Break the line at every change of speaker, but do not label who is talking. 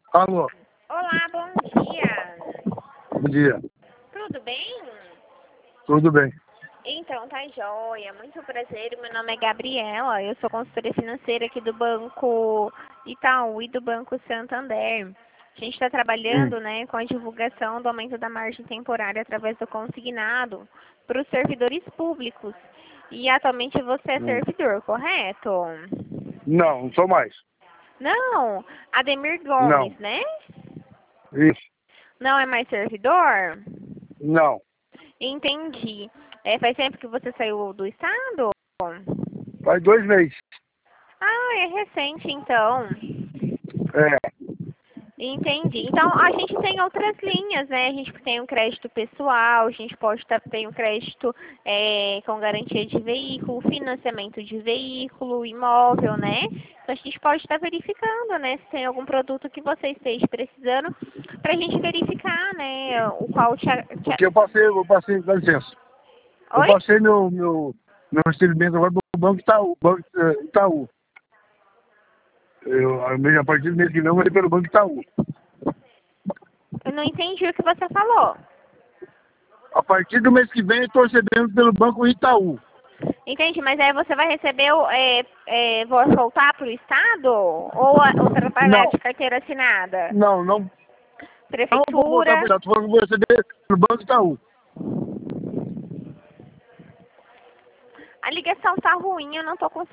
Alô,
Olá, bom dia.
bom dia.
Tudo bem?
Tudo bem?
Então, tá joia. Muito prazer. Meu nome é Gabriela. Eu sou consultora financeira aqui do Banco Itaú e do Banco Santander. A gente está trabalhando, né, com a divulgação do aumento da margem temporária através do consignado para os servidores públicos. E atualmente você é servidor, correto?
Não sou mais.
Não, Ademir
Não.
Gomes, né?
Isso.
Não é mais servidor?
Não.
Entendi. Faz tempo que você saiu do estado?
Faz 2 meses.
Ah, é recente então.
É.
Entendi. Então a gente tem outras linhas, né? A gente tem um crédito pessoal, a gente pode ter um crédito com garantia de veículo, financiamento de veículo, imóvel, né? Então a gente pode estar verificando, né? Se tem algum produto que você esteja precisando, para a gente verificar, né? O qual
Porque eu passei, dá licença. Eu
Oi?
passei meu recebimento agora pro Banco Itaú. Itaú. A partir do mês que vem eu vou ir pelo Banco Itaú.
Eu não entendi o que você falou.
A partir do mês que vem eu estou recebendo pelo Banco Itaú.
Entendi, mas aí você vai receber, vou voltar para o Estado? Ou trabalhar
Não.
de carteira assinada?
Não vou voltar
Prefeitura?
para o Estado. Tô falando que vou receber pelo Banco Itaú.
A ligação tá ruim, eu não tô conseguindo